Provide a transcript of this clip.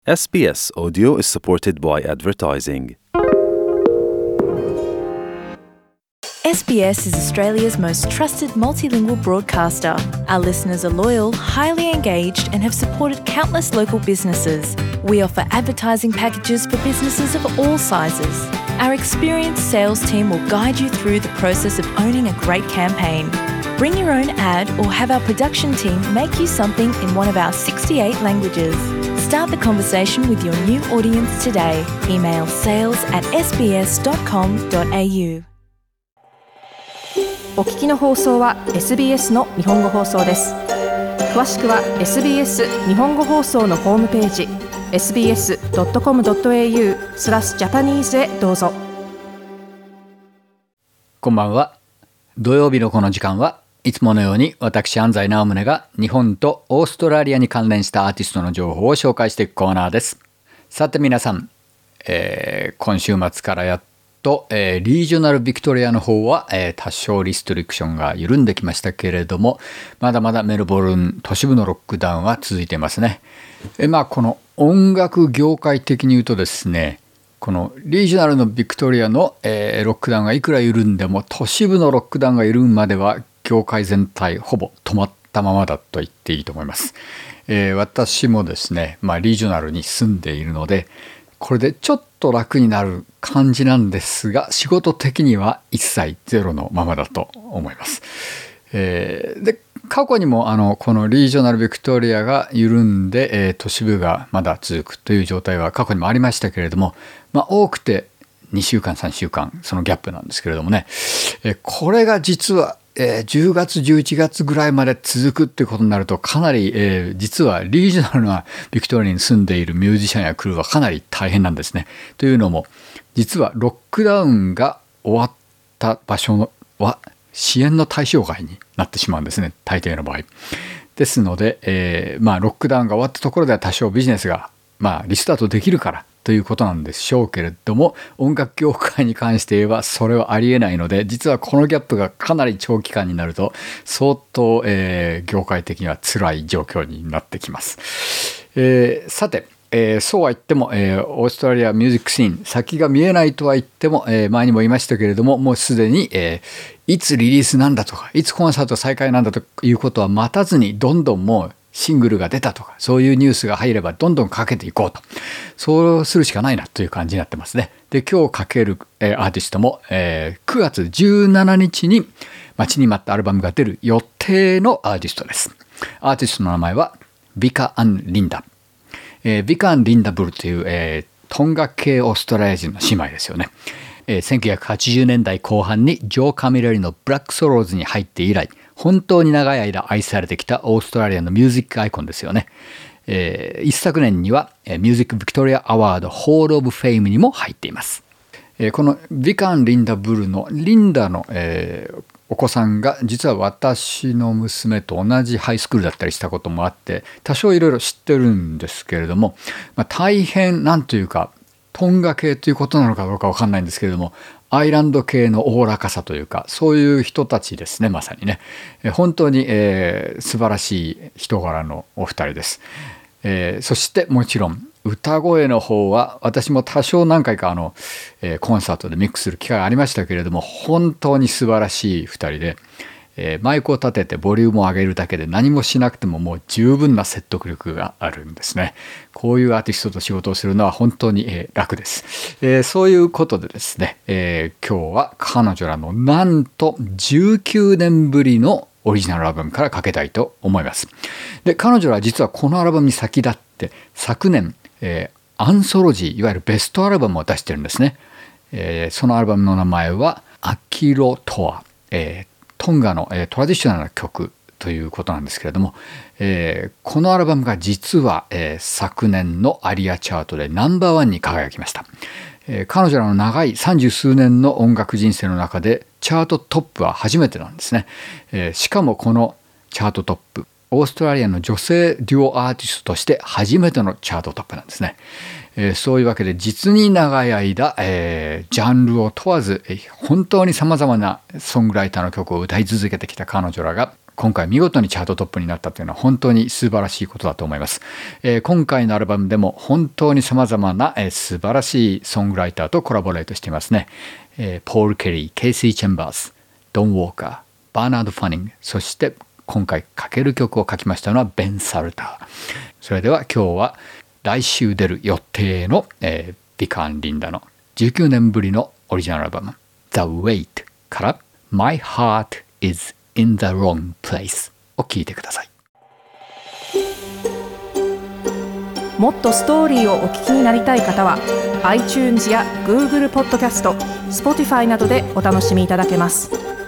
SBS Audio is supported by advertising. SBS is Australia's most trusted multilingual broadcaster. Our listeners are loyal, highly engaged, and have supported countless local businesses. We offer advertising packages for businesses of all sizes. Our experienced sales team will guide you through the process of owning a great campaign. Bring your own ad or have our production team make you something in one of our 68 languages. Start the conversation with your new audience today. Email sales@sbs.com.au。 お聞きの放送は SBS の日本語放送です。詳しくは SBS 日本語放送のホームページ sbs.com.au/Japanese へどうぞ。 こんばんは。土曜日のこの時間はいつものように私安西直宗が日本とオーストラリアに関連したアーティストの情報を紹介していくコーナーです。さて皆さん、今週末からやっと、リージョナルビクトリアの方は、多少リストリクションが緩んできましたけれども、まだまだメルボルン都市部のロックダウンは続いていますね。この音楽業界的に言うとですね、このリージョナルのビクトリアの、ロックダウンがいくら緩んでも都市部のロックダウンが緩むまでは業界全体ほぼ止まったままだと言っていいと思います。私もですね、リージョナルに住んでいるのでこれでちょっと楽になる感じなんですが、仕事的には一切ゼロのままだと思います。で過去にもこのリージョナルビクトリアが緩んで、都市部がまだ続くという状態は過去にもありましたけれども、多くて2週間3週間そのギャップなんですけれどもね、これが実は10月11月ぐらいまで続くっていうことになるとかなり、実はリージョナルなビクトリアに住んでいるミュージシャンやクルーはかなり大変なんですね。というのも実はロックダウンが終わった場所は支援の対象外になってしまうんですね、大抵の場合。ですので、ロックダウンが終わったところでは多少ビジネスがリスタートできるからということなんでしょうけれども、音楽業界に関して言えばそれはありえないので、実はこのギャップがかなり長期間になると相当、業界的には辛い状況になってきます。さて、そうは言っても、オーストラリアミュージックシーン先が見えないとは言っても、前にも言いましたけれども、もうすでに、いつリリースなんだとかいつコンサート再開なんだということは待たずにどんどんもうシングルが出たとかそういうニュースが入ればどんどんかけていこうと、そうするしかないなという感じになってますね。で今日かける、アーティストも、9月17日に待ちに待ったアルバムが出る予定のアーティストです。アーティストの名前はビカ・アン・リンダ、ビカ・アン・リンダブルという、トンガ系オーストラリア人の姉妹ですよね。1980年代後半にジョー・カミラリのブラック・ソローズに入って以来本当に長い間愛されてきたオーストラリアのミュージックアイコンですよね。一昨年にはミュージック・ビクトリア・アワード・ホール・オブ・フェイムにも入っています。このビカン・リンダ・ブルのリンダの、お子さんが実は私の娘と同じハイスクールだったりしたこともあって多少いろいろ知ってるんですけれども、大変なんというかトンガ系ということなのかどうか分かんないんですけれども、アイランド系のおおらかさというかそういう人たちですね。まさにね、本当に、素晴らしい人柄のお二人です。そしてもちろん歌声の方は私も多少何回かコンサートでミックスする機会がありましたけれども、本当に素晴らしい二人で、マイクを立ててボリュームを上げるだけで何もしなくてももう十分な説得力があるんですね。こういうアーティストと仕事をするのは本当に、楽です。そういうことでですね、今日は彼女らのなんと19年ぶりのオリジナルアルバムからかけたいと思います。で彼女は実はこのアルバムに先立って昨年、アンソロジーいわゆるベストアルバムを出してるんですね。そのアルバムの名前はアキロトア、トンガの、トラディショナルな曲ということなんですけれども、このアルバムが実は、昨年のアリアチャートでナンバーワンに輝きました。彼女らの長い30数年の音楽人生の中でチャートトップは初めてなんですね。しかもこのチャートトップオーストラリアの女性デュオアーティストとして初めてのチャートトップなんですね。そういうわけで実に長い間、ジャンルを問わず、本当に様々なソングライターの曲を歌い続けてきた彼女らが今回見事にチャートトップになったというのは本当に素晴らしいことだと思います。今回のアルバムでも本当に様々な、素晴らしいソングライターとコラボレートしていますね。ポール・ケリー、ケイシー・チェンバース、ドン・ウォーカー、バーナード・ファニング、そして今回かける曲を書きましたのはベン・サルター。それでは今日は来週出る予定の、ビカン・リンダの19年ぶりのオリジナルアルバム The Wait から My Heart is in the Wrong Place を聴いてください。 もっとストーリーをお聞きになりたい方は iTunes や Google ポッドキャスト、Spotify などでお楽しみいただけます。